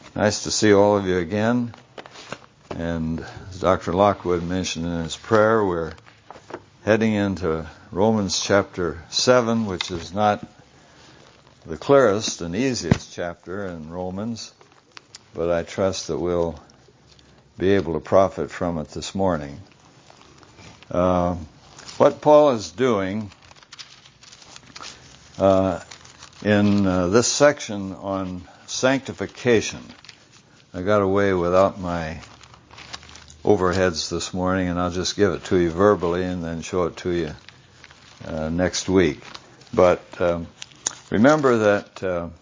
Nice to see all of you again. And as Dr. Lockwood mentioned in his prayer, we're heading into Romans chapter 7, which is not the clearest and easiest chapter in Romans, but I trust that we'll be able to profit from it this morning. What Paul is doing in this section on sanctification, I got away without my overheads this morning, and I'll just give it to you verbally and then show it to you next week. But remember that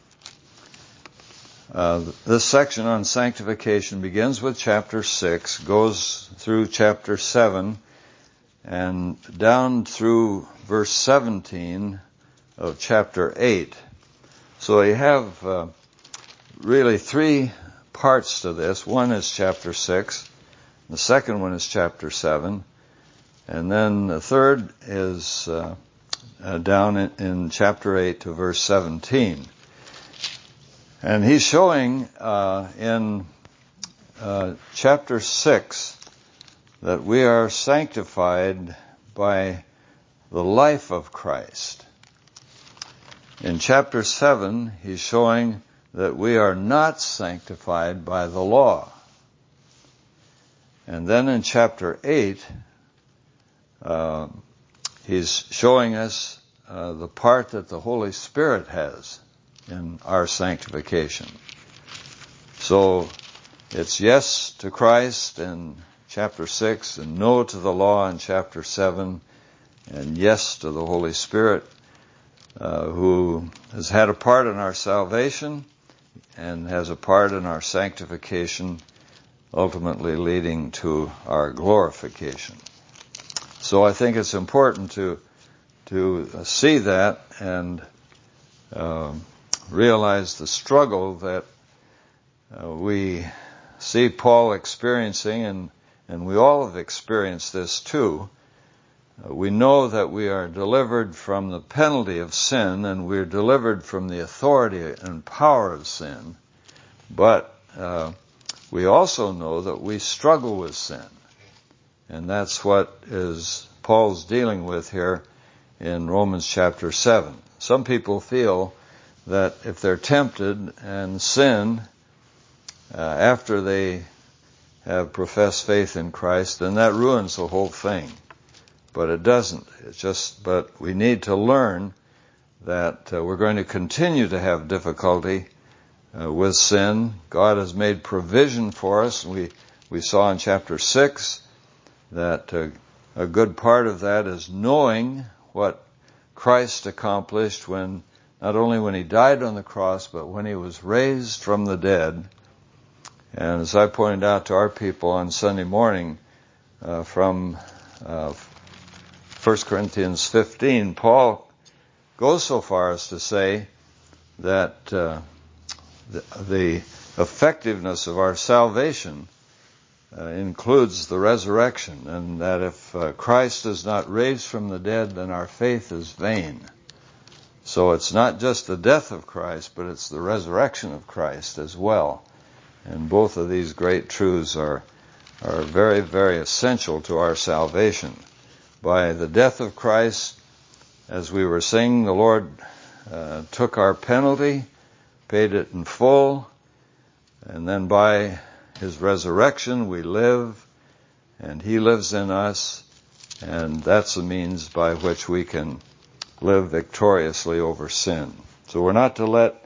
this section on sanctification begins with chapter 6, goes through chapter 7, and down through verse 17 of chapter 8. So you have really three parts to this. One is chapter 6, the second one is chapter 7, and then the third is down in chapter 8 to verse 17. And he's showing in chapter 6 that we are sanctified by the life of Christ. In chapter 7, he's showing that we are not sanctified by the law. And then in chapter 8, he's showing us the part that the Holy Spirit has in our sanctification. So it's yes to Christ in chapter 6 and no to the law in chapter 7, and yes to the Holy Spirit who has had a part in our salvation and has a part in our sanctification, ultimately leading to our glorification. So I think it's important to see that and realize the struggle that we see Paul experiencing, and we all have experienced this too. We know that we are delivered from the penalty of sin, and we're delivered from the authority and power of sin. But we also know that we struggle with sin. And that's what Paul's dealing with here in Romans chapter 7. Some people feel that if they're tempted and sin after they have professed faith in Christ, then that ruins the whole thing. But it doesn't. But we need to learn that we're going to continue to have difficulty with sin. God has made provision for us. We saw in chapter 6 that a good part of that is knowing what Christ accomplished not only when he died on the cross, but when he was raised from the dead. And as I pointed out to our people on Sunday morning from 1 Corinthians 15, Paul goes so far as to say that the effectiveness of our salvation includes the resurrection, and that if Christ is not raised from the dead, then our faith is vain. So it's not just the death of Christ, but it's the resurrection of Christ as well. And both of these great truths are very, very essential to our salvation. By the death of Christ, as we were singing, the Lord took our penalty, paid it in full, and then by his resurrection we live, and he lives in us, and that's the means by which we can live victoriously over sin. So we're not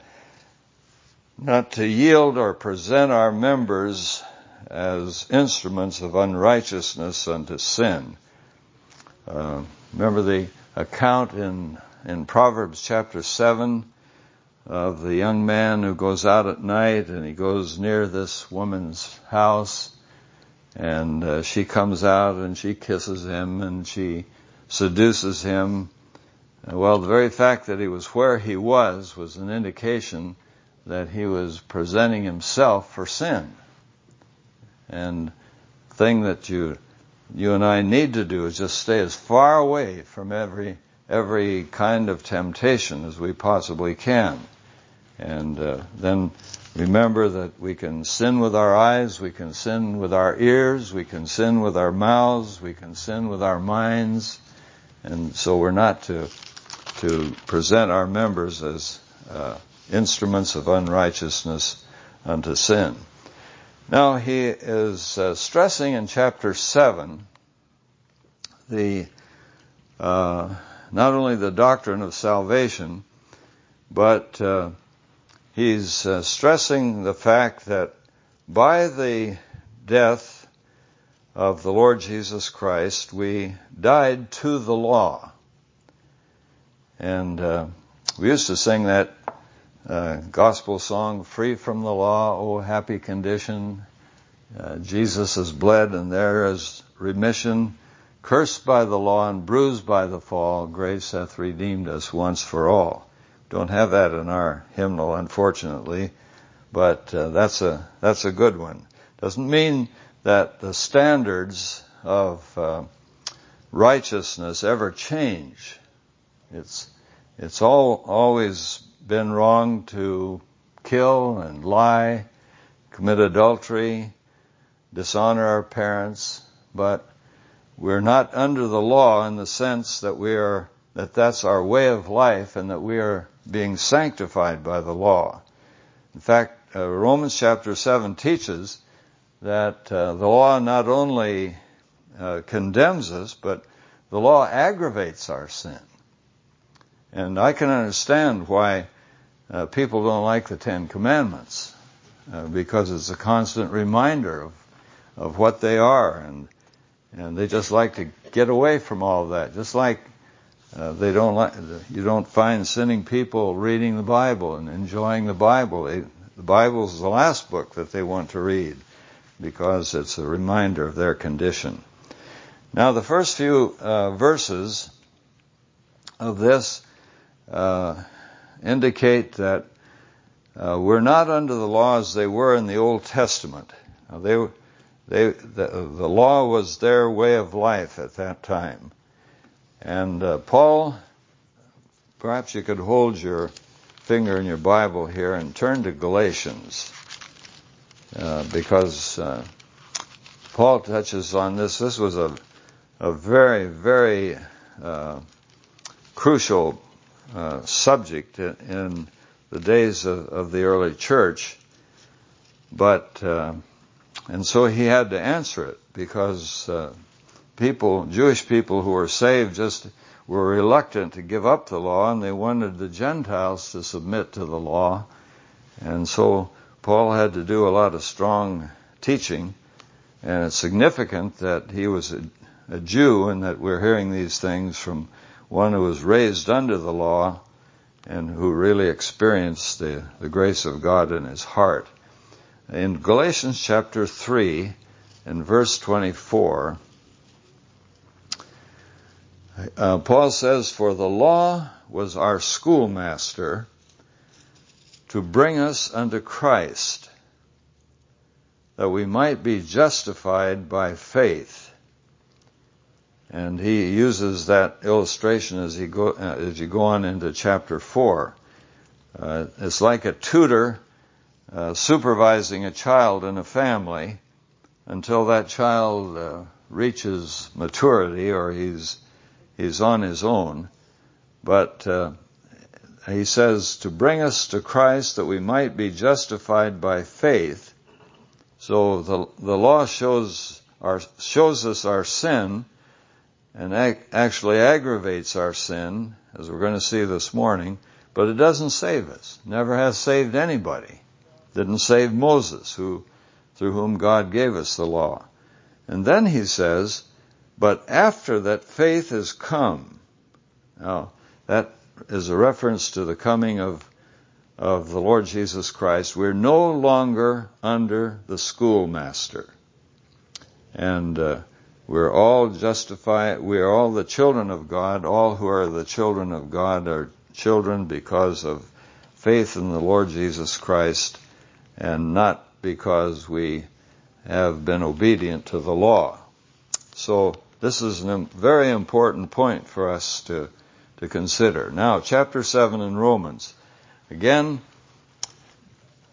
to yield or present our members as instruments of unrighteousness unto sin. Remember the account in Proverbs chapter 7 of the young man who goes out at night, and he goes near this woman's house, and she comes out and she kisses him and she seduces him. Well, the very fact that he was where he was an indication that he was presenting himself for sin. And the thing that you and I need to do is just stay as far away from every kind of temptation as we possibly can. And then remember that we can sin with our eyes, we can sin with our ears, we can sin with our mouths, we can sin with our minds, and so we're not to present our members as instruments of unrighteousness unto sin. Now he is stressing in chapter 7 not only the doctrine of salvation, but he's stressing the fact that by the death of the Lord Jesus Christ, we died to the law. And we used to sing that gospel song, "Free from the law, oh happy condition. Jesus has bled and there is remission. Cursed by the law and bruised by the fall, grace hath redeemed us once for all." Don't have that in our hymnal, unfortunately, but that's a good one. Doesn't mean that the standards of righteousness ever change. It's always been wrong to kill and lie, commit adultery, dishonor our parents, but we're not under the law in the sense that that's our way of life and that we are being sanctified by the law. In fact, Romans chapter 7 teaches that the law not only condemns us, but the law aggravates our sin. And I can understand why people don't like the Ten Commandments, because it's a constant reminder of what they are, and they just like to get away from all of that. Just like you don't find sinning people reading the Bible and enjoying the Bible. The Bible is the last book that they want to read because it's a reminder of their condition. Now, the first few verses of this indicate that we're not under the law as they were in the Old Testament. Now, the law was their way of life at that time. And Paul, perhaps you could hold your finger in your Bible here and turn to Galatians, because Paul touches on this. This was a very, very crucial subject in the days of the early church, and so he had to answer it because Jewish people who were saved just were reluctant to give up the law, and they wanted the Gentiles to submit to the law. And so Paul had to do a lot of strong teaching, and it's significant that he was a Jew and that we're hearing these things from one who was raised under the law and who really experienced the grace of God in his heart. In Galatians chapter 3 and verse 24, Paul says, "For the law was our schoolmaster to bring us unto Christ, that we might be justified by faith." And he uses that illustration as you go on into chapter 4. It's like a tutor supervising a child in a family until that child reaches maturity or he's on his own. But he says to bring us to Christ that we might be justified by faith. So the law shows us our sin and actually aggravates our sin, as we're going to see this morning, but it doesn't save us. Never has saved anybody. Didn't save Moses, through whom God gave us the law. And then he says, but after that faith has come. Now, that is a reference to the coming of the Lord Jesus Christ. We're no longer under the schoolmaster. And we're all justified. We are all the children of God. All who are the children of God are children because of faith in the Lord Jesus Christ, and not because we have been obedient to the law. So this is a very important point for us to consider. Now, chapter 7 in Romans. Again,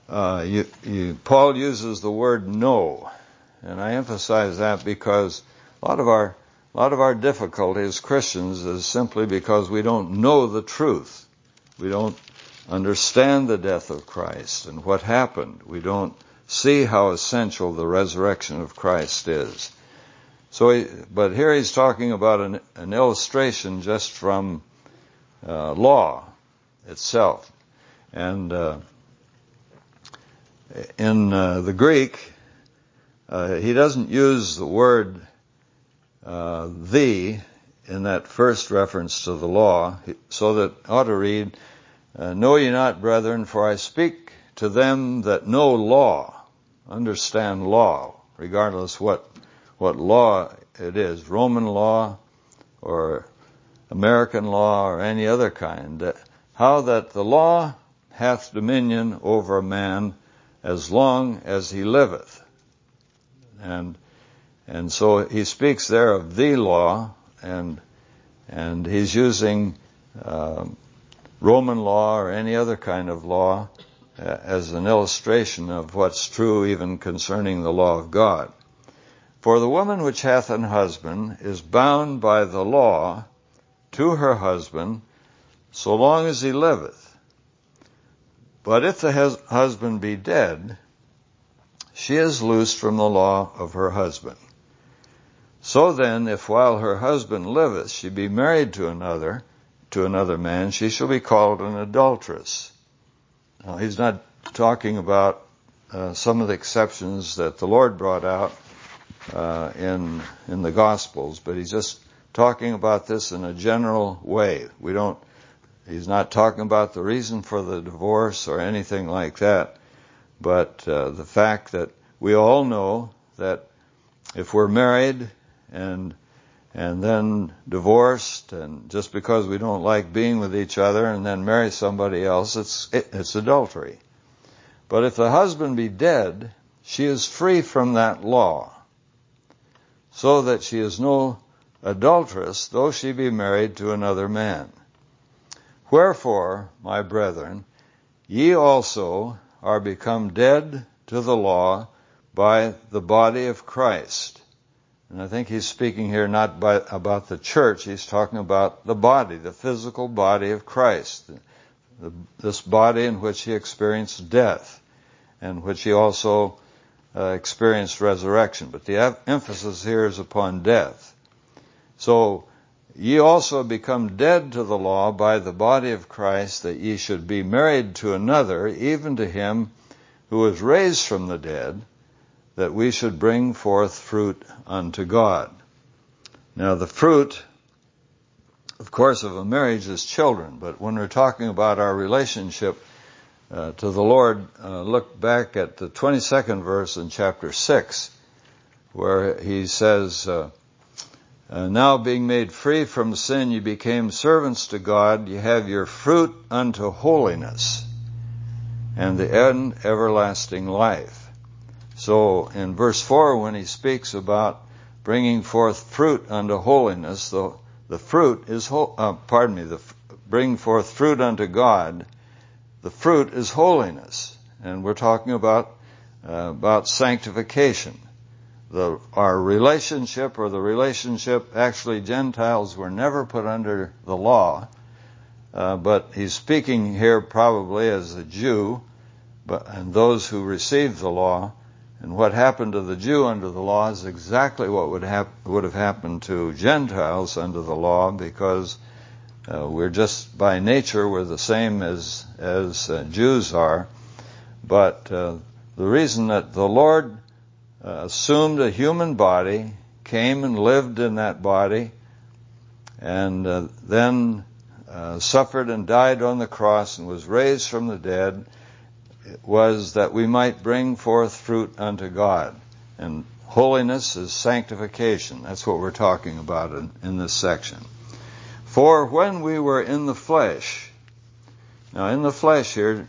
Paul uses the word know, and I emphasize that because a lot of our difficulty as Christians is simply because we don't know the truth. We don't understand the death of Christ and what happened. We don't see how essential the resurrection of Christ is. But here he's talking about an illustration just from law itself. And in the Greek, he doesn't use the word thee in that first reference to the law, so that ought to read, know ye not, brethren, for I speak to them that know law, understand law, regardless what law it is, Roman law or American law or any other kind, how that the law hath dominion over a man as long as he liveth. And so he speaks there of the law, and he's using Roman law or any other kind of law as an illustration of what's true even concerning the law of God. For the woman which hath an husband is bound by the law to her husband so long as he liveth. But if the husband be dead, she is loosed from the law of her husband. So then, if while her husband liveth she be married to another man, she shall be called an adulteress. Now, he's not talking about some of the exceptions that the Lord brought out in the Gospels, but he's just talking about this in a general way. He's not talking about the reason for the divorce or anything like that, but the fact that we all know that if we're married and then divorced, and just because we don't like being with each other and then marry somebody else, it's adultery. But if the husband be dead, she is free from that law, so that she is no adulteress, though she be married to another man. Wherefore, my brethren, ye also are become dead to the law by the body of Christ. And I think he's speaking here not about the church, he's talking about the body, the physical body of Christ, this body in which he experienced death, and which he also experienced resurrection. But the emphasis here is upon death. So, ye also become dead to the law by the body of Christ, that ye should be married to another, even to him who was raised from the dead, that we should bring forth fruit unto God. Now the fruit, of course, of a marriage is children, but when we're talking about our relationship to the Lord, look back at the 22nd verse in chapter 6, where he says, now being made free from sin, you became servants to God, you have your fruit unto holiness, and the end everlasting life. So in verse 4, when he speaks about bringing forth fruit unto holiness, the fruit is, bring forth fruit unto God, the fruit is holiness. And we're talking about sanctification. Our relationship, or the relationship, actually Gentiles were never put under the law, but he's speaking here probably as a Jew, and those who received the law. And what happened to the Jew under the law is exactly what would have happened to Gentiles under the law, because we're just by nature we're the same as Jews are. But the reason that the Lord assumed a human body, came and lived in that body, and then suffered and died on the cross and was raised from the dead, was that we might bring forth fruit unto God. And holiness is sanctification. That's what we're talking about in this section. For when we were in the flesh, now in the flesh here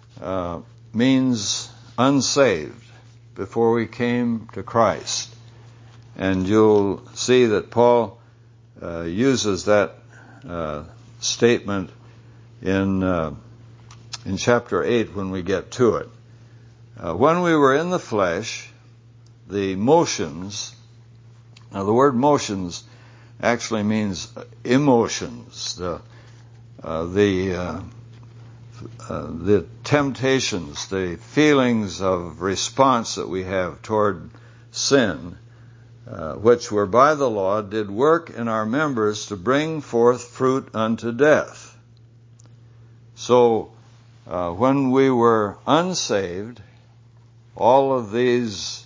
means unsaved, before we came to Christ. And you'll see that Paul uses that statement in chapter 8 when we get to it. When we were in the flesh, the motions, now the word motions actually means emotions, the temptations, the feelings of response that we have toward sin, which were by the law, did work in our members to bring forth fruit unto death. So, when we were unsaved, all of these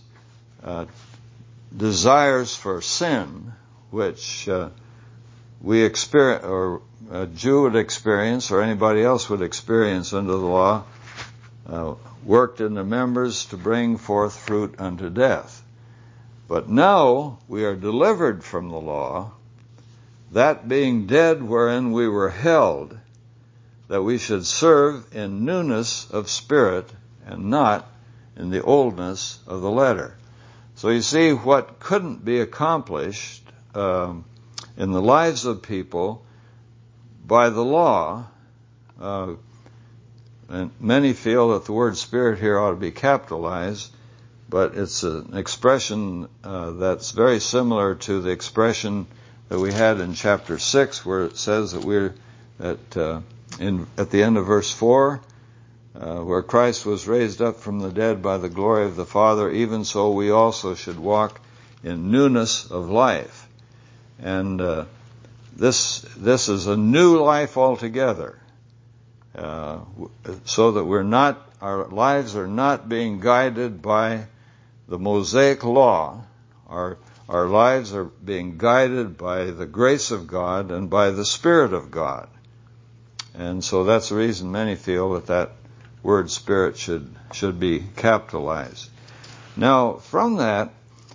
desires for sin, which we experience, or a Jew would experience, or anybody else would experience under the law, worked in the members to bring forth fruit unto death. But now we are delivered from the law, that being dead wherein we were held, that we should serve in newness of spirit and not in the oldness of the letter. So you see, what couldn't be accomplished in the lives of people by the law, and many feel that the word spirit here ought to be capitalized, but it's an expression that's very similar to the expression that we had in chapter 6, where it says that we're at the end of verse 4, where Christ was raised up from the dead by the glory of the Father, even so we also should walk in newness of life. And this is a new life altogether, so that our lives are not being guided by the Mosaic law. Our lives are being guided by the grace of God and by the Spirit of God. And so that's the reason many feel that word spirit should be capitalized. Now, from that,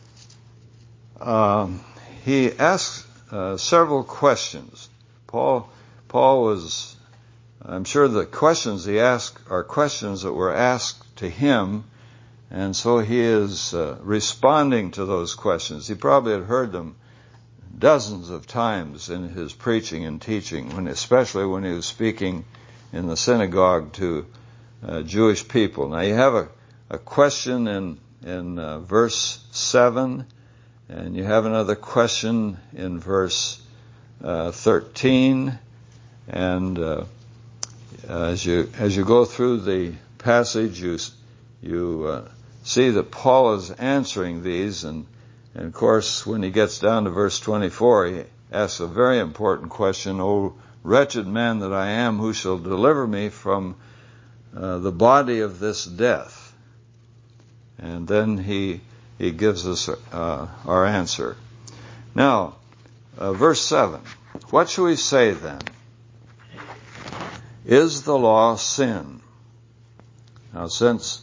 he asks several questions. Paul was, I'm sure the questions he asked are questions that were asked to him, and so he is responding to those questions. He probably had heard them dozens of times in his preaching and teaching, especially when he was speaking in the synagogue to Jewish people. Now you have a question in verse 7, and you have another question in verse 13, and as you go through the passage, you see that Paul is answering these, and of course, when he gets down to verse 24, he asks a very important question: "O wretched man that I am, who shall deliver me from the body of this death?" And then he gives us our answer. Now, verse 7. What shall we say then? Is the law sin? Now, since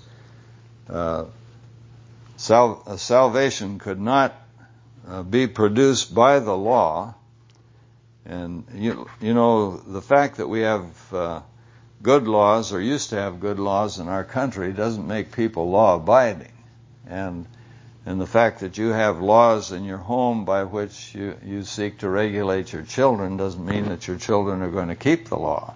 salvation could not be produced by the law, and you know, the fact that we have good laws, or used to have good laws in our country, doesn't make people law-abiding. And the fact that you have laws in your home by which you seek to regulate your children doesn't mean that your children are going to keep the law.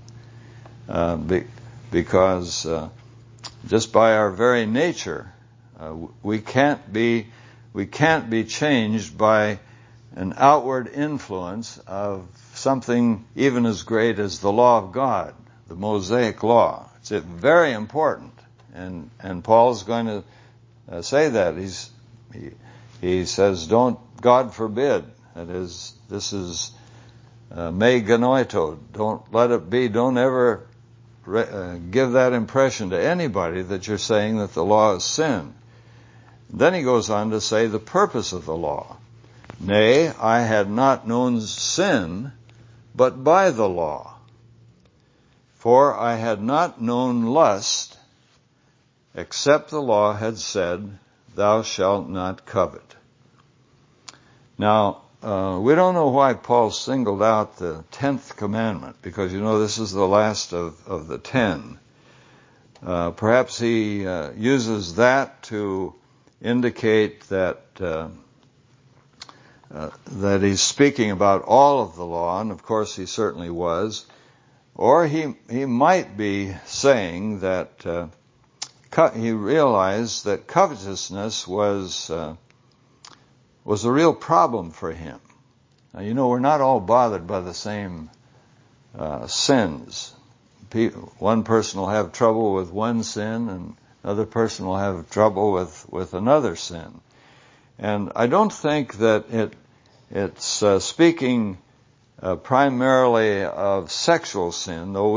Because just by our very nature, we can't be changed by an outward influence of something even as great as the law of God, the Mosaic law. It's very important, and Paul's going to say that. He says, "Don't, God forbid." That is, this is me genoito. Don't let it be. Don't ever give that impression to anybody that you're saying that the law is sin. Then he goes on to say the purpose of the law. "Nay, I had not known sin, but by the law. For I had not known lust, except the law had said, Thou shalt not covet." Now, we don't know why Paul singled out the 10th commandment, because this is the last of the 10. Perhaps he uses that to indicate that he's speaking about all of the law, and of course he certainly was. Or he might be saying that he realized that covetousness was a real problem for him. Now, we're not all bothered by the same sins. One person will have trouble with one sin, and another person will have trouble with another sin. And I don't think that it's speaking primarily of sexual sin, though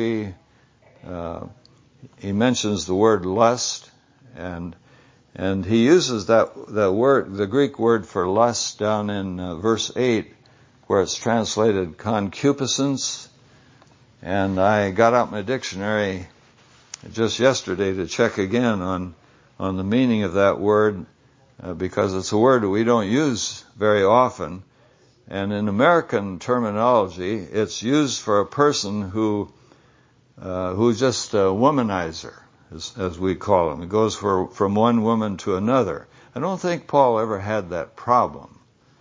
he mentions the word lust, and he uses that word, the Greek word for lust, down in verse 8, where it's translated concupiscence. And I got out my dictionary just yesterday to check again on the meaning of that word, because it's a word that we don't use very often. And in American terminology, it's used for a person who's just a womanizer, as we call him. It goes from one woman to another. I don't think Paul ever had that problem.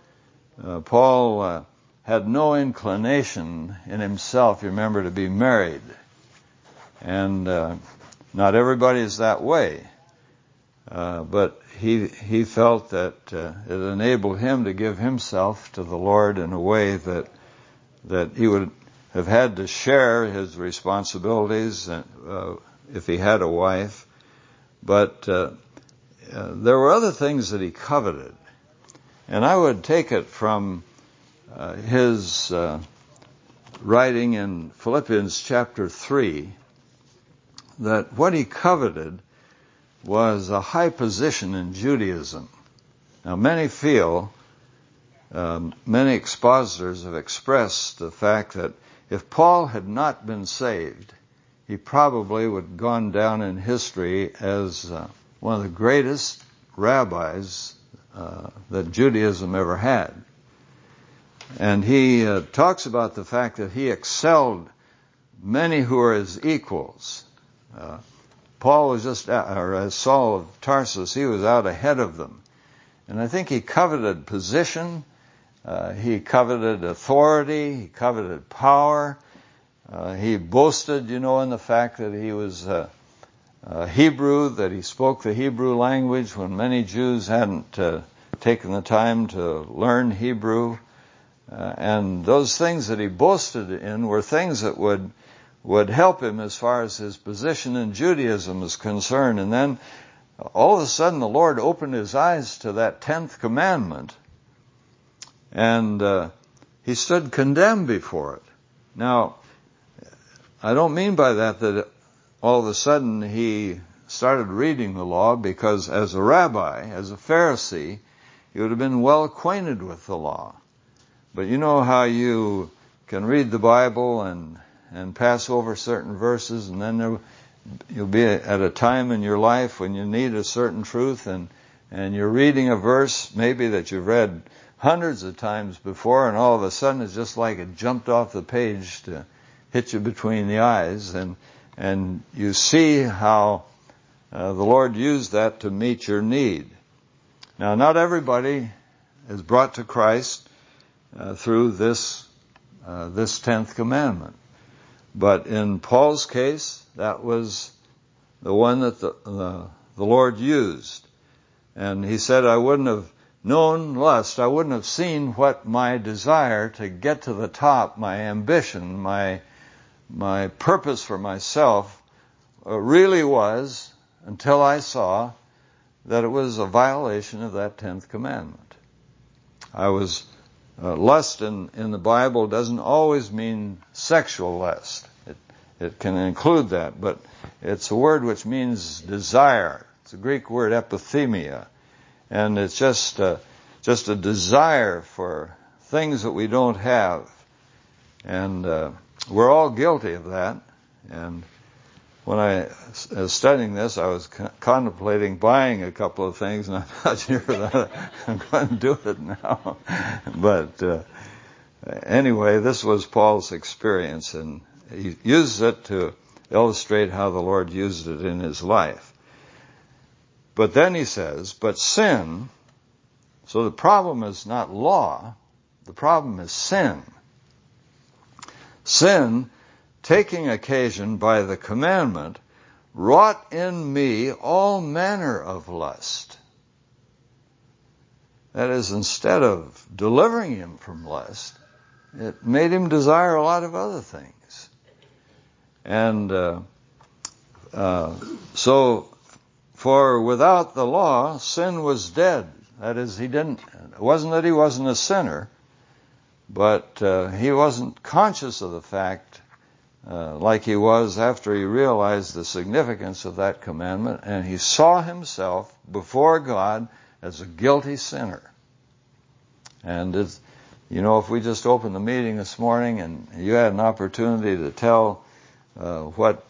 Paul had no inclination in himself, you remember, to be married. And not everybody is that way. But he felt that it enabled him to give himself to the Lord in a way that he would have had to share his responsibilities if he had a wife. But there were other things that he coveted. And I would take it from his writing in Philippians chapter 3 that what he coveted was a high position in Judaism. Now, many expositors have expressed the fact that if Paul had not been saved, he probably would have gone down in history as one of the greatest rabbis that Judaism ever had. And he talks about the fact that he excelled many who were his equals. Paul was as Saul of Tarsus, he was out ahead of them. And I think he coveted position, he coveted authority, he coveted power. He boasted, in the fact that he was Hebrew, that he spoke the Hebrew language when many Jews hadn't taken the time to learn Hebrew. And those things that he boasted in were things that would help him as far as his position in Judaism is concerned. And then all of a sudden the Lord opened his eyes to that 10th commandment, and he stood condemned before it. Now, I don't mean by that all of a sudden he started reading the law, because as a rabbi, as a Pharisee, he would have been well acquainted with the law. But you know how you can read the Bible and pass over certain verses, and then you'll be at a time in your life when you need a certain truth, and you're reading a verse maybe that you've read hundreds of times before, and all of a sudden it's just like it jumped off the page to hit you between the eyes, and you see how the Lord used that to meet your need. Now, not everybody is brought to Christ through this 10th commandment. But in Paul's case, that was the one that the Lord used. And he said, I wouldn't have known lust. I wouldn't have seen what my desire to get to the top, my ambition, my purpose for myself really was, until I saw that it was a violation of that 10th commandment. Lust in the Bible doesn't always mean sexual lust. It can include that, but it's a word which means desire. It's a Greek word, epithemia, and it's just a desire for things that we don't have, and we're all guilty of that. And when I was studying this, I was contemplating buying a couple of things, and I'm not sure that I'm going to do it now. But anyway, this was Paul's experience, and he used it to illustrate how the Lord used it in his life. But then he says, but sin, so the problem is not law, the problem is sin. Sin, taking occasion by the commandment, wrought in me all manner of lust. That is, instead of delivering him from lust, it made him desire a lot of other things. And so, for without the law, sin was dead. That is, it wasn't that he wasn't a sinner, but he wasn't conscious of the fact like he was after he realized the significance of that commandment, and he saw himself before God as a guilty sinner. And if we just opened the meeting this morning and you had an opportunity to tell what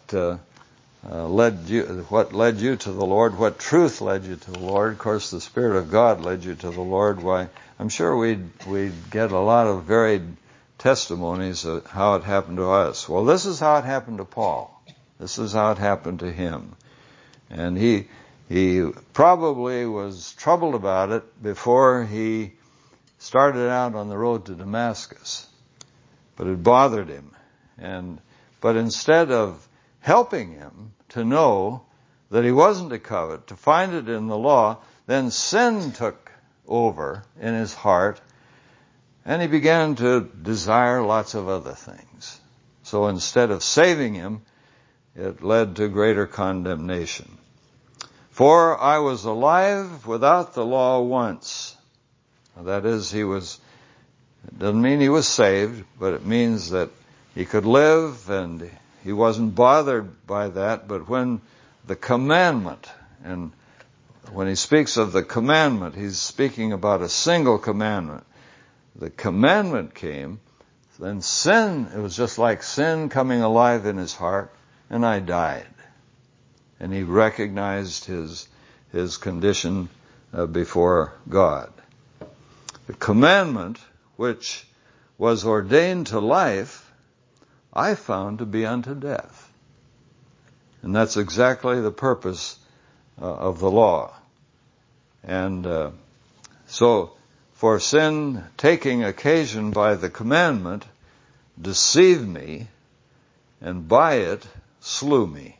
led you to the Lord, what truth led you to the Lord, of course the Spirit of God led you to the Lord, why, I'm sure we'd get a lot of varied testimonies of how it happened to us. Well, this is how it happened to Paul. This is how it happened to him. And he probably was troubled about it before he started out on the road to Damascus. But it bothered him. But instead of helping him to know that he wasn't to covet, to find it in the law, then sin took over in his heart, and he began to desire lots of other things. So instead of saving him, it led to greater condemnation. For I was alive without the law once. That is, it doesn't mean he was saved, but it means that he could live and he wasn't bothered by that. But when the commandment, and when he speaks of the commandment, he's speaking about a single commandment. The commandment came, then it was just like sin coming alive in his heart, and I died. And he recognized his condition before God. The commandment, which was ordained to life, I found to be unto death. And that's exactly the purpose of the law. And so, for sin taking occasion by the commandment deceived me, and by it slew me.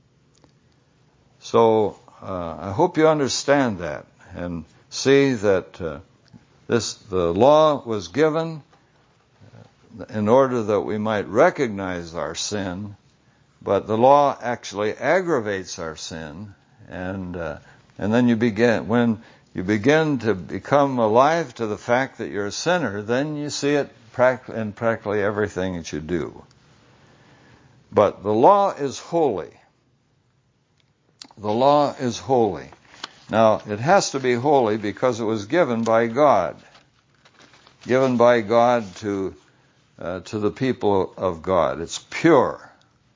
So I hope you understand that and see that the law was given in order that we might recognize our sin, but the law actually aggravates our sin, and then when you begin to become alive to the fact that you're a sinner, then you see it in practically everything that you do. But the law is holy. The law is holy. Now, it has to be holy because it was given by God. Given by God to the people of God. It's pure,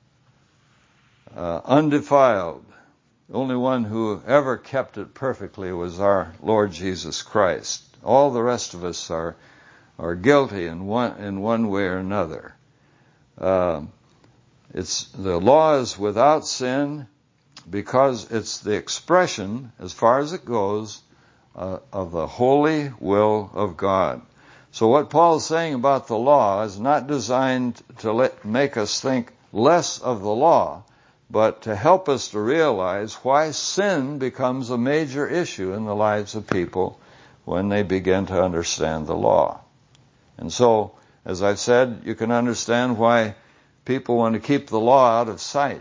undefiled. The only one who ever kept it perfectly was our Lord Jesus Christ. All the rest of us are guilty in one way or another. The law is without sin because it's the expression, as far as it goes, of the holy will of God. So what Paul is saying about the law is not designed to make us think less of the law, but to help us to realize why sin becomes a major issue in the lives of people when they begin to understand the law. And so, as I've said, you can understand why people want to keep the law out of sight,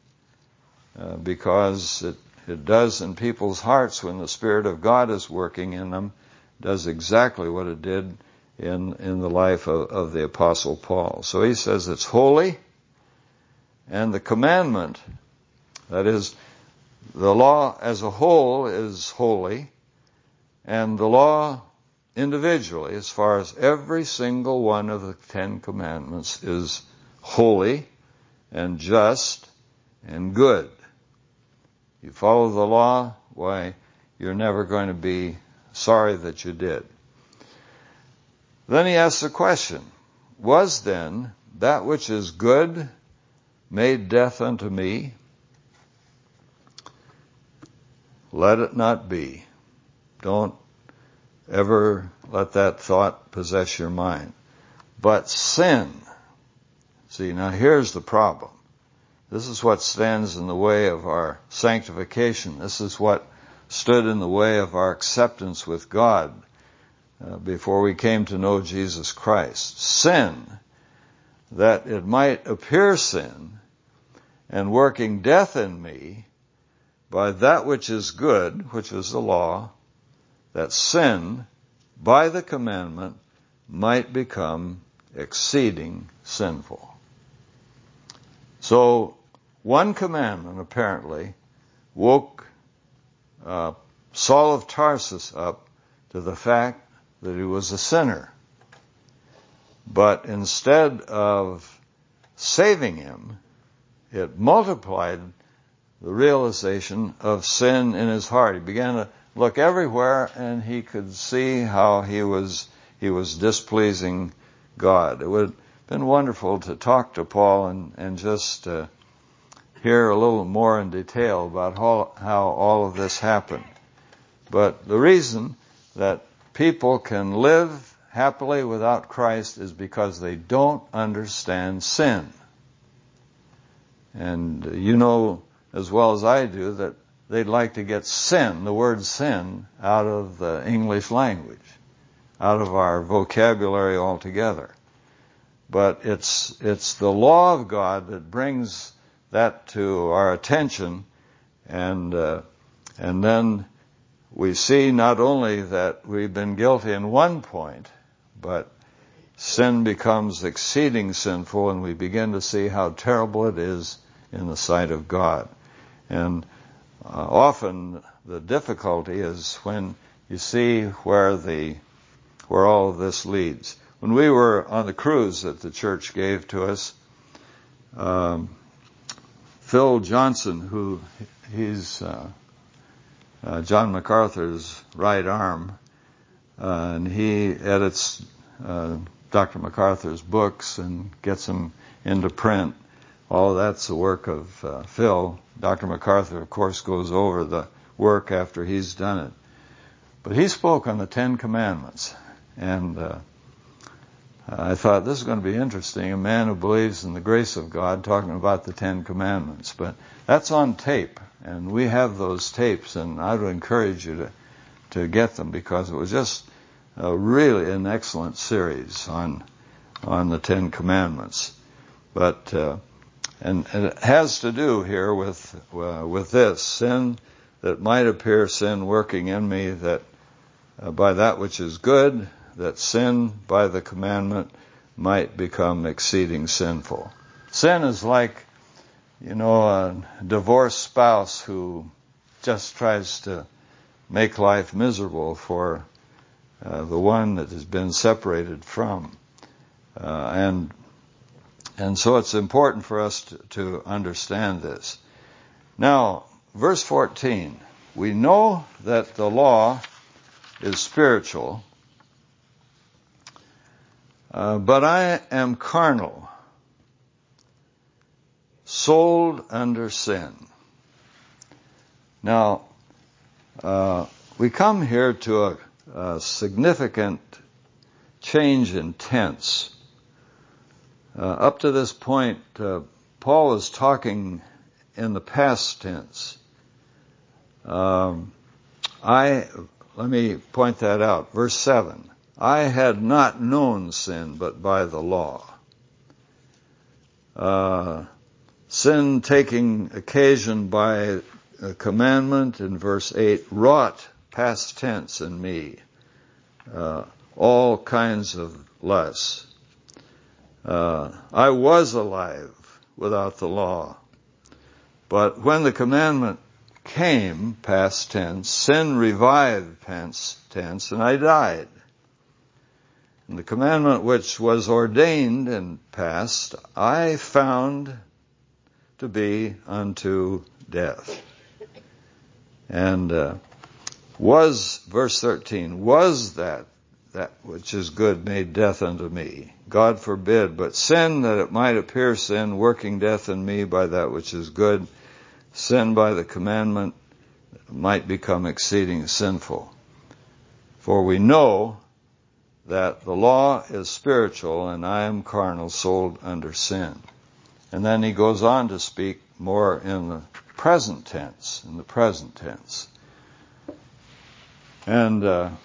because it does in people's hearts when the Spirit of God is working in them, does exactly what it did in the life of the Apostle Paul. So he says it's holy, and the commandment, that is, the law as a whole is holy, and the law individually, as far as every single one of the 10 Commandments, is holy and just and good. You follow the law, why, you're never going to be sorry that you did. Then he asks the question, was then that which is good made death unto me? Let it not be. Don't ever let that thought possess your mind. But sin, see, now here's the problem. This is what stands in the way of our sanctification. This is what stood in the way of our acceptance with God before we came to know Jesus Christ. Sin, that it might appear sin, and working death in me by that which is good, which is the law, that sin, by the commandment, might become exceeding sinful. So, one commandment apparently woke Saul of Tarsus up to the fact that he was a sinner. But instead of saving him, it multiplied the realization of sin in his heart. He began to look everywhere, and he could see how he was displeasing God. It would have been wonderful to talk to Paul and just hear a little more in detail about how all of this happened. But the reason that people can live happily without Christ is because they don't understand sin. And you know as well as I do that they'd like to get sin, the word sin, out of the English language, out of our vocabulary altogether. But it's the law of God that brings that to our attention, and then we see not only that we've been guilty in one point, but sin becomes exceeding sinful, and we begin to see how terrible it is in the sight of God. And often the difficulty is when you see where all of this leads. When we were on the cruise that the church gave to us, Phil Johnson, he's John MacArthur's right arm, and he edits Dr. MacArthur's books and gets them into print. All that's the work of Phil. Dr. MacArthur, of course, goes over the work after he's done it. But he spoke on the Ten Commandments, and I thought this is going to be interesting, a man who believes in the grace of God talking about the Ten Commandments. But that's on tape, and we have those tapes, and I would encourage you to get them, because it was just really an excellent series on the Ten Commandments. But and it has to do here with this sin, that might appear sin working in me, that by that which is good, that sin by the commandment might become exceeding sinful. Sin is like, a divorced spouse who just tries to make life miserable for the one that has been separated from. And so it's important for us to understand this. Now, verse 14, we know that the law is spiritual, but I am carnal, sold under sin. Now, we come here to a significant change in tense. Up to this point, Paul is talking in the past tense. Let me point that out. Verse 7. I had not known sin but by the law. Sin taking occasion by a commandment in verse 8 wrought past tense in me all kinds of lusts. I was alive without the law. But when the commandment came, past tense, sin revived, past tense, and I died. And the commandment which was ordained in past, I found to be unto death. And verse 13, was that which is good made death unto me? God forbid, but sin, that it might appear sin, working death in me by that which is good, sin by the commandment might become exceeding sinful. For we know that the law is spiritual, and I am carnal, sold under sin. And then he goes on to speak more in the present tense, And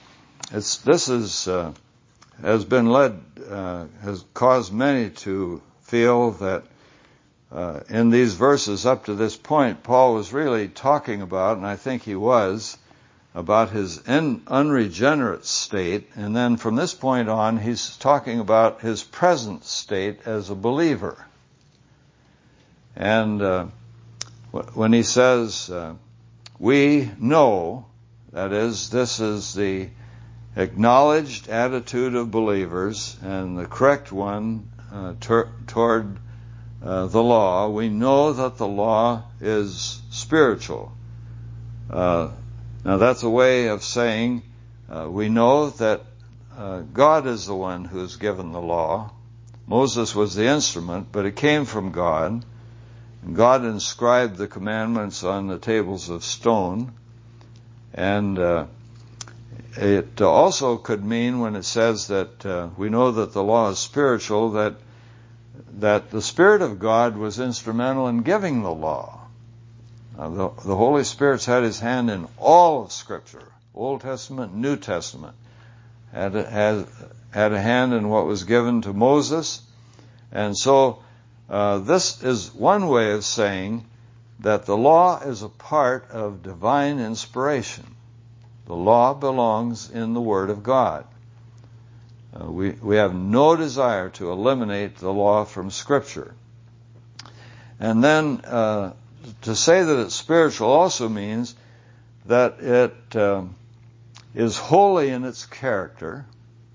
has caused many to feel that in these verses up to this point, Paul was really talking about, and I think he was, about his unregenerate state, and then from this point on, he's talking about his present state as a believer. And when he says, we know, that is, this is the acknowledged attitude of believers and the correct one toward the law. We know that the law is spiritual. Now that's a way of saying we know that God is the one who's given the law. Moses was the instrument, but it came from God. And God inscribed the commandments on the tables of stone. And it also could mean, when it says that we know that the law is spiritual, that the Spirit of God was instrumental in giving the law. The Holy Spirit's had his hand in all of Scripture, Old Testament, New Testament. Had a hand in what was given to Moses. And so this is one way of saying that the law is a part of divine inspiration. The law belongs in the Word of God. We have no desire to eliminate the law from Scripture. And then to say that it's spiritual also means that it is holy in its character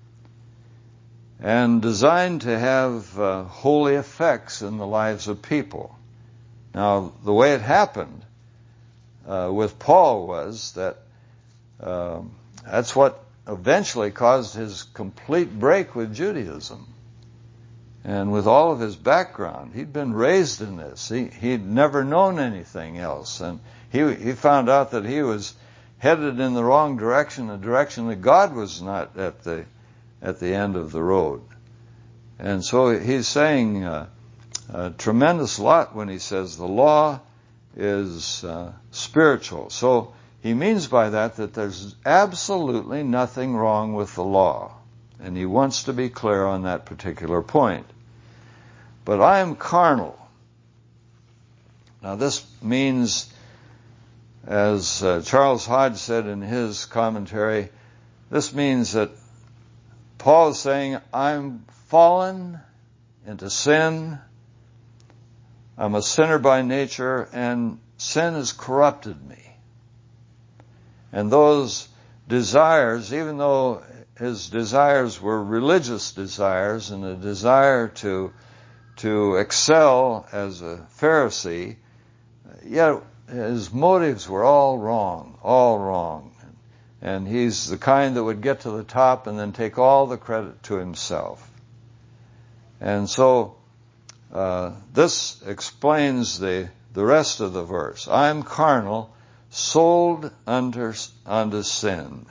and designed to have holy effects in the lives of people. Now, the way it happened with Paul was that that's what eventually caused his complete break with Judaism. And with all of his background, he'd been raised in this. He'd never known anything else. And he found out that he was headed in the wrong direction, a direction that God was not at the end of the road. And so he's saying a tremendous lot when he says the law is spiritual. So he means by that there's absolutely nothing wrong with the law. And he wants to be clear on that particular point. But I am carnal. Now this means, as Charles Hodge said in his commentary, this means that Paul is saying, I'm fallen into sin. I'm a sinner by nature, and sin has corrupted me. And those desires, even though his desires were religious desires and a desire to excel as a Pharisee, yet his motives were all wrong. And he's the kind that would get to the top and then take all the credit to himself. And so this explains the rest of the verse. I'm carnal, sold unto sin.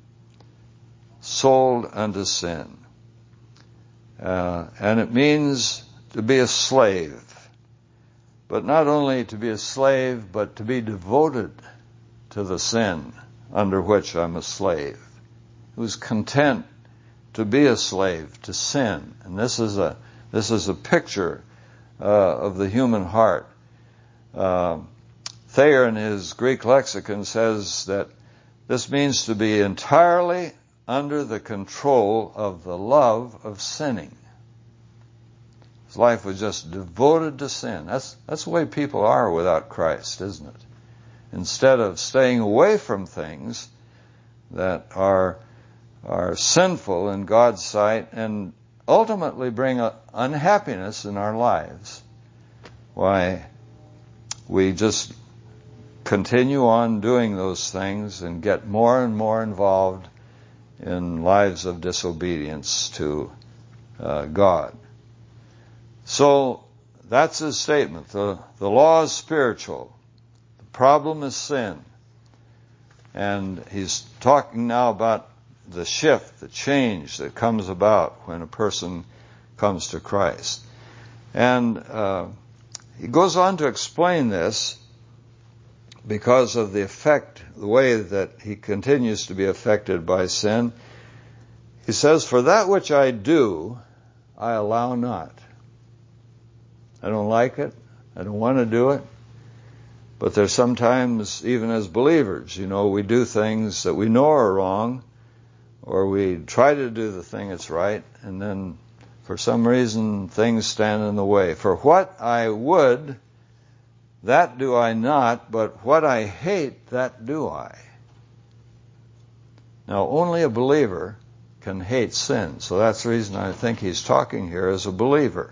Sold unto sin. And it means to be a slave. But not only to be a slave, but to be devoted to the sin under which I'm a slave. Who's content to be a slave to sin. And this is a picture of the human heart. Thayer, in his Greek lexicon, says that this means to be entirely under the control of the love of sinning. His life was just devoted to sin. That's the way people are without Christ, isn't it? Instead of staying away from things that are sinful in God's sight and ultimately bring unhappiness in our lives, why, we just continue on doing those things and get more and more involved in lives of disobedience to God. So that's his statement. The law is spiritual. The problem is sin. And he's talking now about the shift, the change that comes about when a person comes to Christ. And he goes on to explain this because of the effect, the way that he continues to be affected by sin. He says, "For that which I do, I allow not." I don't like it. I don't want to do it. But there's sometimes, even as believers, we do things that we know are wrong, or we try to do the thing that's right, and then for some reason things stand in the way. "For what I would, that do I not, but what I hate, that do I." Now, only a believer can hate sin, so that's the reason I think he's talking here as a believer.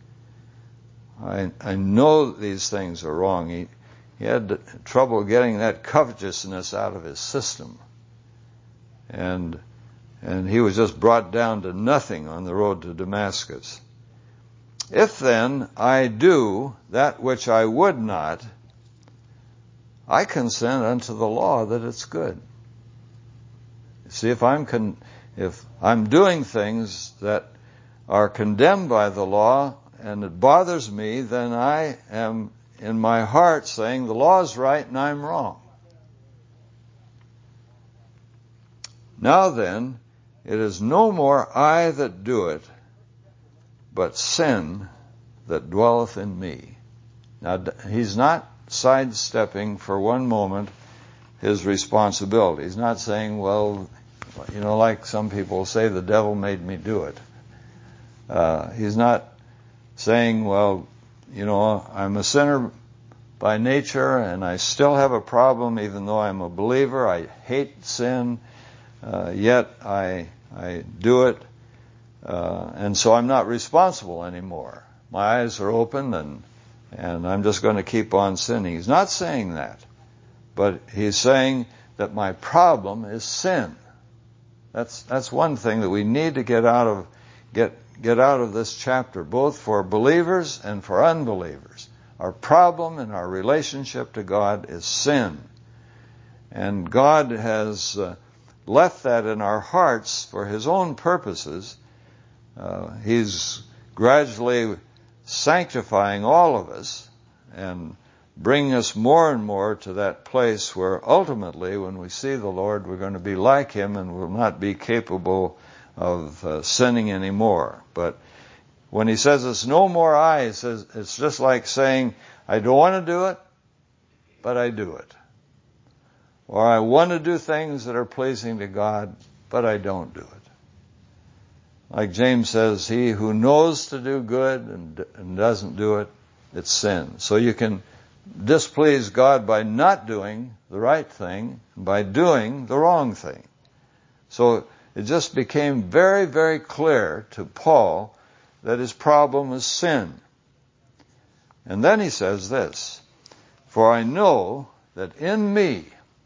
I know these things are wrong. He had trouble getting that covetousness out of his system. And he was just brought down to nothing on the road to Damascus. "If then I do that which I would not, I consent unto the law that it's good." See, if I'm doing things that are condemned by the law and it bothers me, then I am in my heart saying the law is right and I'm wrong. "Now then, it is no more I that do it, but sin that dwelleth in me." Now, he's not sidestepping for one moment his responsibility. He's not saying, well, like some people say, the devil made me do it. He's not saying, well, I'm a sinner by nature and I still have a problem even though I'm a believer. I hate sin, yet I do it, and so I'm not responsible anymore. My eyes are open and I'm just going to keep on sinning. He's not saying that, but he's saying that my problem is sin. That's one thing that we need to get out of this chapter, both for believers and for unbelievers. Our problem in our relationship to God is sin. And God has left that in our hearts for His own purposes. He's gradually sanctifying all of us and bringing us more and more to that place where ultimately when we see the Lord we're going to be like Him and will not be capable of sinning anymore. But when He says it's no more I, He says it's just like saying I don't want to do it, but I do it. Or I want to do things that are pleasing to God, but I don't do it. Like James says, he who knows to do good and doesn't do it, it's sin. So you can displease God by not doing the right thing, by doing the wrong thing. So it just became very, very clear to Paul that his problem is sin. And then he says this, "For I know that in me,"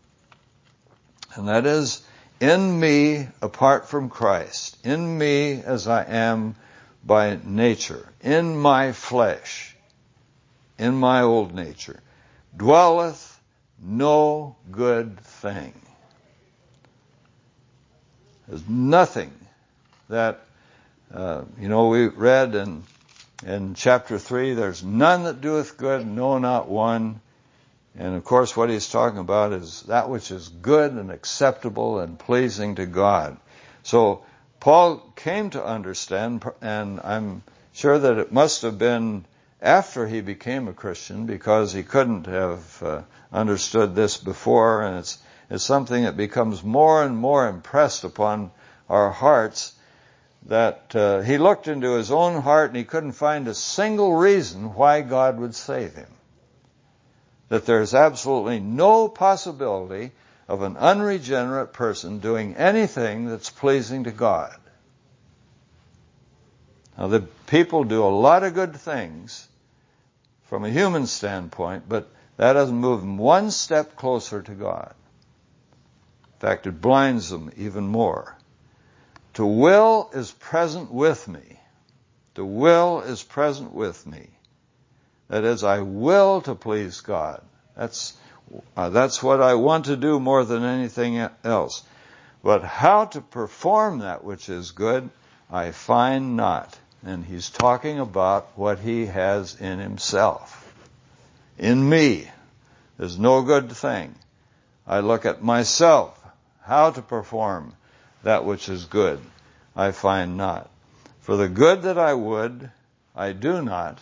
and that is in me apart from Christ, in me as I am by nature, in my flesh, in my old nature, dwelleth no good thing. There's nothing that, we read in chapter 3, there's none that doeth good, no, not one. And of course what he's talking about is that which is good and acceptable and pleasing to God. So Paul came to understand, and I'm sure that it must have been after he became a Christian, because he couldn't have understood this before, and it's something that becomes more and more impressed upon our hearts, that he looked into his own heart and he couldn't find a single reason why God would save him. That there's absolutely no possibility of an unregenerate person doing anything that's pleasing to God. Now, the people do a lot of good things from a human standpoint, but that doesn't move them one step closer to God. In fact, it blinds them even more. To will is present with me. To will is present with me. That is, I will to please God. That's what I want to do more than anything else. But how to perform that which is good, I find not. And he's talking about what he has in himself. in me is no good thing. I look at myself, how to perform that which is good, I find not. For the good that I would, I do not,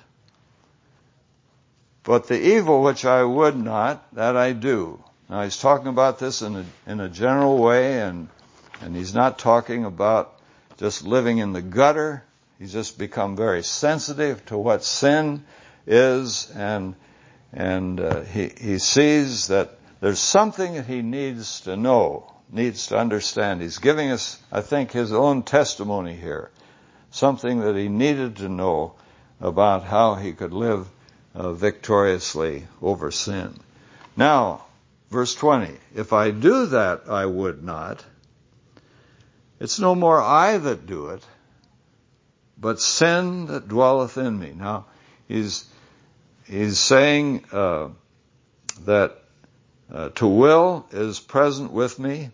but the evil which I would not, that I do. Now he's talking about this in a general way, and he's not talking about just living in the gutter. He's just become very sensitive to what sin is, and he sees that there's something that he needs to know, needs to understand. He's giving us, I think, his own testimony here, something that he needed to know about how he could live victoriously over sin. Now, verse 20, if I do that, I would not. It's no more I that do it, but sin that dwelleth in me. Now, he's saying that to will is present with me.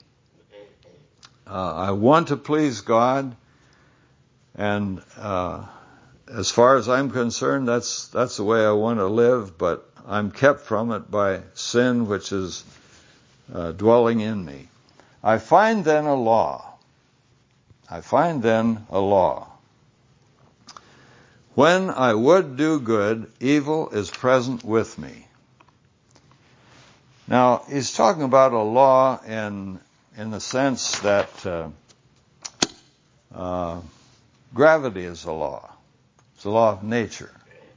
I want to please God, and as far as I'm concerned, that's the way I want to live, but I'm kept from it by sin which is dwelling in me. I find then a law. When I would do good, evil is present with me. Now, he's talking about a law in the sense that gravity is a law. It's a law of nature.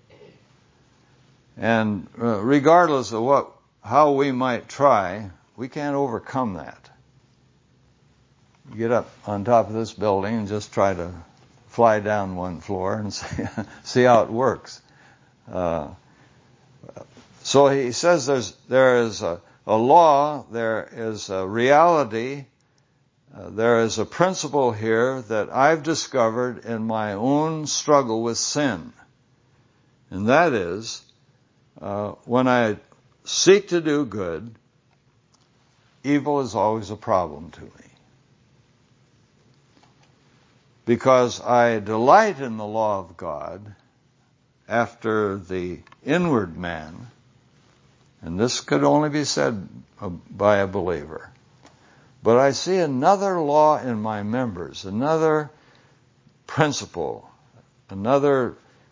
And regardless of how we might try, we can't overcome that. You get up on top of this building and just try to fly down one floor and see how it works. So he says there is a law, there is a reality, there is a principle here that I've discovered in my own struggle with sin. And that is, when I seek to do good, evil is always a problem to me. Because I delight in the law of God after the inward man, and this could only be said by a believer. But I see another law in my members, another principle, another.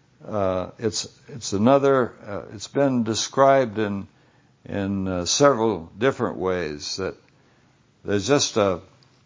It's been described in several different ways that there's just a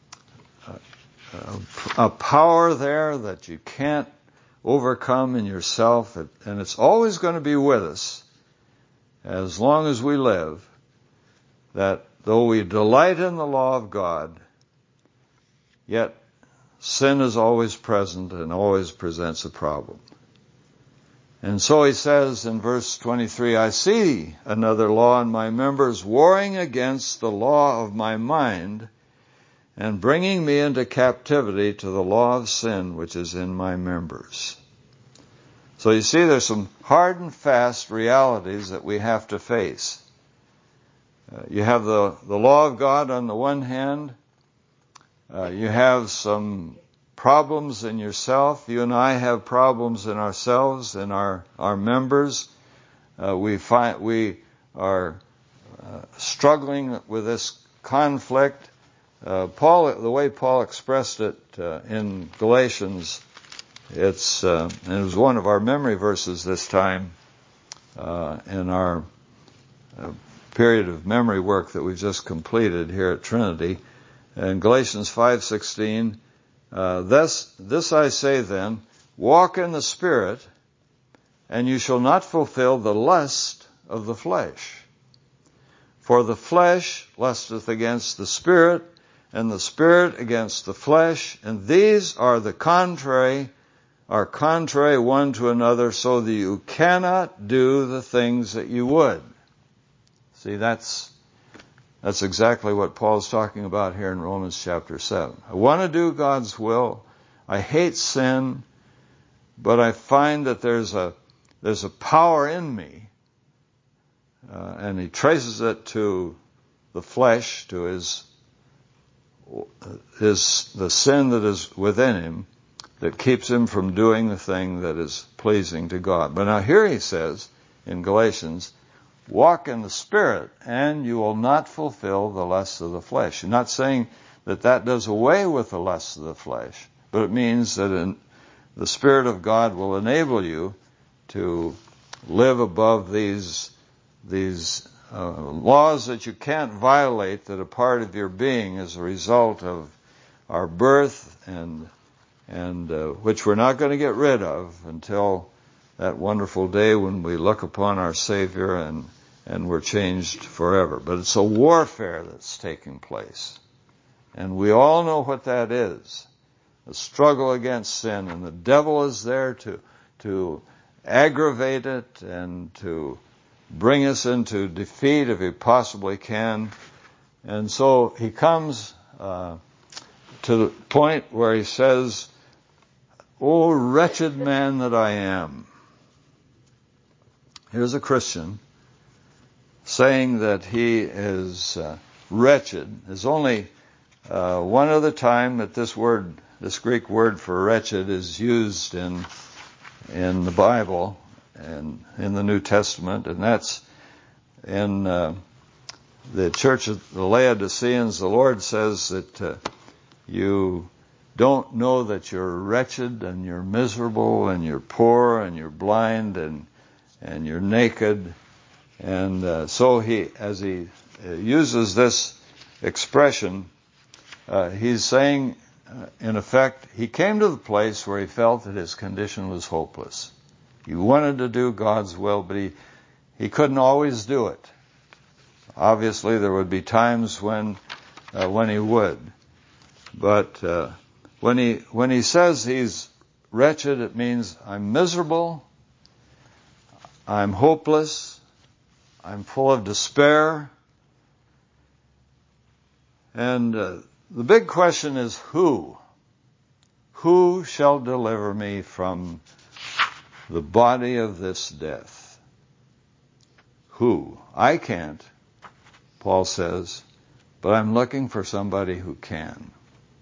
power there that you can't overcome in yourself, and it's always going to be with us as long as we live, that though we delight in the law of God, yet sin is always present and always presents a problem. And so he says in verse 23, I see another law in my members warring against the law of my mind and bringing me into captivity to the law of sin which is in my members. So you see, there's some hard and fast realities that we have to face. You have the law of God on the one hand. You have some problems in yourself. You and I have problems in ourselves, in our members. We are struggling with this conflict. The way Paul expressed it in Galatians, it was one of our memory verses this time in our period of memory work that we've just completed here at Trinity. In Galatians 5:16, this I say then, walk in the Spirit, and you shall not fulfill the lust of the flesh. For the flesh lusteth against the Spirit, and the Spirit against the flesh, and these are contrary one to another, so that you cannot do the things that you would. See, that's exactly what Paul's talking about here in Romans chapter 7. I want to do God's will. I hate sin, but I find that there's a power in me, and he traces it to the flesh, to the sin that is within him, that keeps him from doing the thing that is pleasing to God. But now here he says in Galatians, walk in the Spirit, and you will not fulfill the lusts of the flesh. You're not saying that does away with the lusts of the flesh, but it means that the Spirit of God will enable you to live above these laws that you can't violate, that are part of your being as a result of our birth, and which we're not going to get rid of until that wonderful day when we look upon our Savior and we're changed forever. But it's a warfare that's taking place. And we all know what that is. The struggle against sin. And the devil is there to aggravate it and to bring us into defeat if he possibly can. And so he comes to the point where he says, "O wretched man that I am." Here's a Christian saying that he is wretched. There's only one other time that this Greek word for wretched is used in the Bible and in the New Testament, and that's in the church of the Laodiceans. The Lord says that you don't know that you're wretched and you're miserable and you're poor and you're blind and you're naked. And so as he uses this expression, he's saying, in effect, he came to the place where he felt that his condition was hopeless. He wanted to do God's will, but he couldn't always do it. Obviously, there would be times when he would. But when he says he's wretched, it means I'm miserable, I'm hopeless, I'm full of despair. And the big question is who? Who shall deliver me from the body of this death? Who? I can't, Paul says, but I'm looking for somebody who can.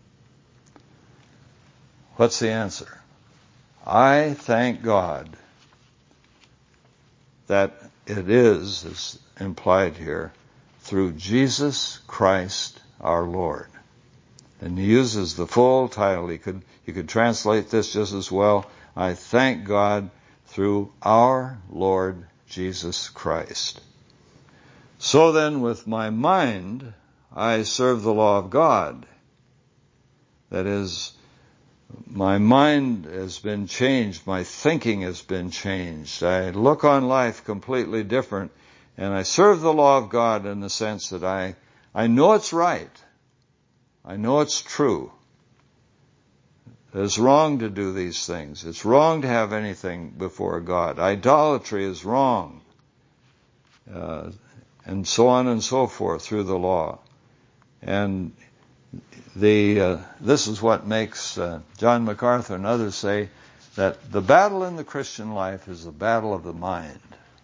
What's the answer? I thank God that it is, as implied here, through Jesus Christ our Lord. And he uses the full title. You could translate this just as well. I thank God through our Lord Jesus Christ. So then, with my mind, I serve the law of God. That is, my mind has been changed. My thinking has been changed. I look on life completely different. And I serve the law of God in the sense that I know it's right. I know it's true. It's wrong to do these things. It's wrong to have anything before God. Idolatry is wrong. And so on and so forth through the law. And this is what makes John MacArthur and others say that the battle in the Christian life is the battle of the mind.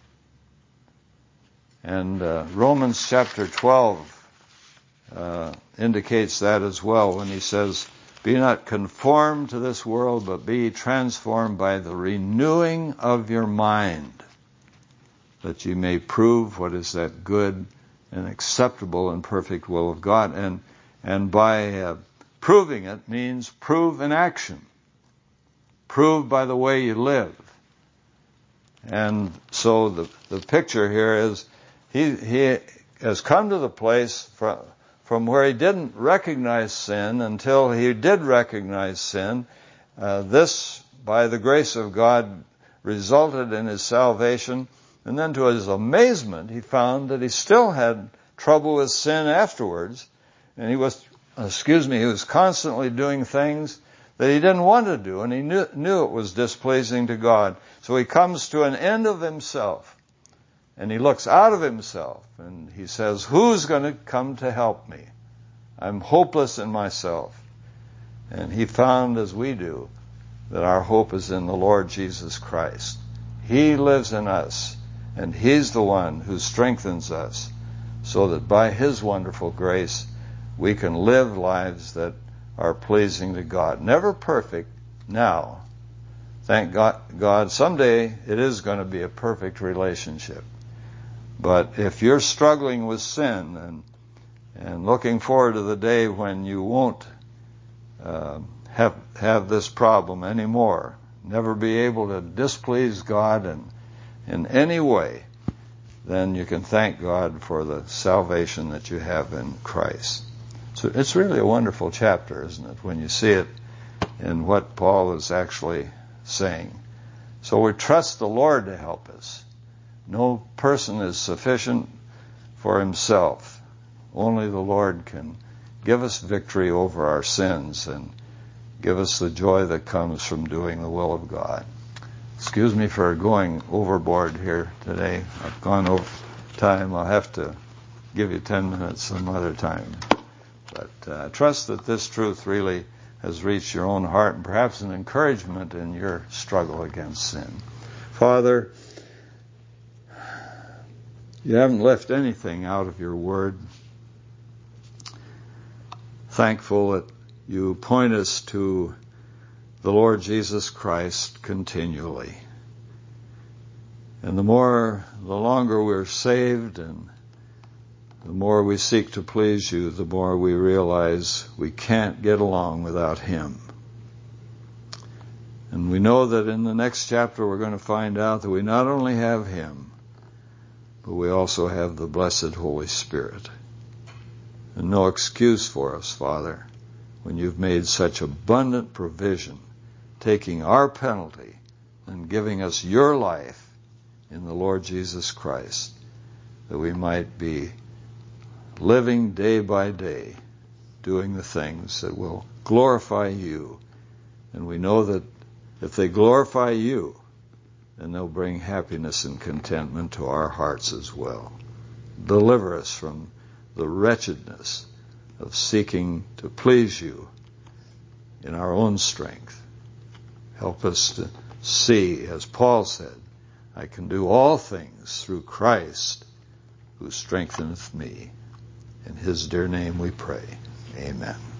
And Romans chapter 12 indicates that as well when he says, "Be not conformed to this world, but be transformed by the renewing of your mind, that you may prove what is that good and acceptable and perfect will of God." And by proving it means prove in action. Prove by the way you live. And so the picture here is he has come to the place from where he didn't recognize sin until he did recognize sin. This, by the grace of God, resulted in his salvation. And then to his amazement, he found that he still had trouble with sin afterwards. And he was constantly doing things that he didn't want to do. And he knew it was displeasing to God. So he comes to an end of himself. And he looks out of himself and he says, who's going to come to help me? I'm hopeless in myself. And he found, as we do, that our hope is in the Lord Jesus Christ. He lives in us, and he's the one who strengthens us so that by his wonderful grace we can live lives that are pleasing to God. Never perfect now. Thank God someday it is going to be a perfect relationship. But if you're struggling with sin and looking forward to the day when you won't have this problem anymore, never be able to displease God in any way, then you can thank God for the salvation that you have in Christ. So it's really a wonderful chapter, isn't it, when you see it in what Paul is actually saying. So we trust the Lord to help us. No person is sufficient for himself. Only the Lord can give us victory over our sins and give us the joy that comes from doing the will of God. Excuse me for going overboard here today. I've gone over time. I'll have to give you 10 minutes some other time. But trust that this truth really has reached your own heart and perhaps an encouragement in your struggle against sin. Father, you haven't left anything out of your word. Thankful that you point us to the Lord Jesus Christ continually. And the longer we're saved and the more we seek to please you, the more we realize we can't get along without him. And we know that in the next chapter we're going to find out that we not only have him, but we also have the blessed Holy Spirit. And no excuse for us, Father, when you've made such abundant provision, taking our penalty and giving us your life in the Lord Jesus Christ, that we might be living day by day, doing the things that will glorify you. And we know that if they glorify you, then they'll bring happiness and contentment to our hearts as well. Deliver us from the wretchedness of seeking to please you in our own strength. Help us to see, as Paul said, I can do all things through Christ who strengtheneth me. In his dear name we pray. Amen.